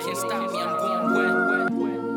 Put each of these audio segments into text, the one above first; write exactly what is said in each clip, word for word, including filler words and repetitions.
can't stop me, I'm going wet.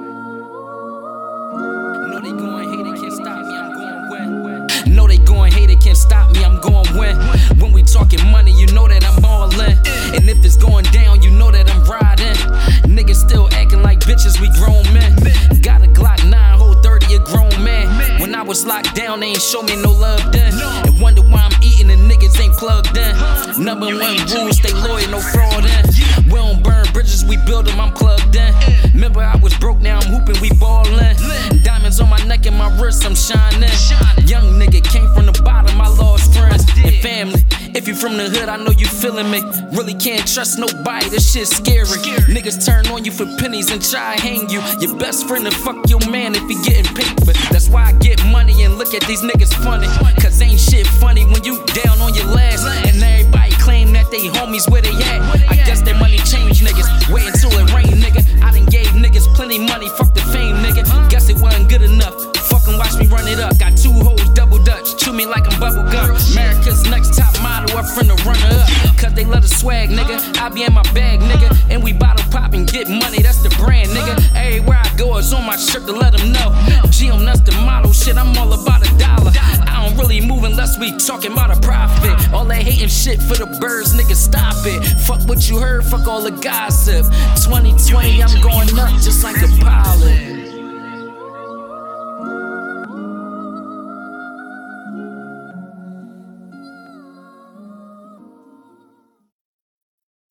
No, they going hate it, can't stop me, I'm going wet. No, they going hate it, can't stop me, I'm going wet. When we talking money, you know that I'm all in. And if it's going down, you know that I'm riding. Niggas still acting like bitches, we grown men. Got a Glock nine, hold thirty, a grown man. When I was locked down, they ain't show me no love then. And wonder why I'm eating and niggas ain't plugged in. Number one rule, stay loyal, no fraud in. We don't burn bridges, we build them, I'm plugged in. Remember I was broke, now I'm hooping, we ballin'. Diamonds on my neck and my wrist, I'm shining. Young nigga came from the bottom, I lost friends and family. If you from the hood, I know you feeling me. Really can't trust nobody, this shit's scary. Niggas turn on you for pennies and try to hang you. Your best friend to fuck your man if he getting paper. That's why I get money and look at these niggas funny. Cause ain't shit funny when you down on your last. And everybody claim that they homies where they at. I guess that money change niggas. Wait until it rain, nigga. I done gave niggas plenty money, fuck the fame, nigga. Guess it wasn't good enough. Fucking watch me run it up. Got two hoes, double dutch. Chew me like I'm bubble gum. America's next top model, up from the runner up. Cause they love the swag, nigga. I be in my bag, nigga. And we bottle pop and get money, that's the brand, nigga. Everywhere I go, it's on my shirt to let them know. G M, that's the motto, shit, I'm all about a dollar. I don't really move unless we talking about a profit. All that hating shit for the birds, nigga, stop it. Fuck what you heard, fuck all the gossip. twenty twenty, I'm going up, just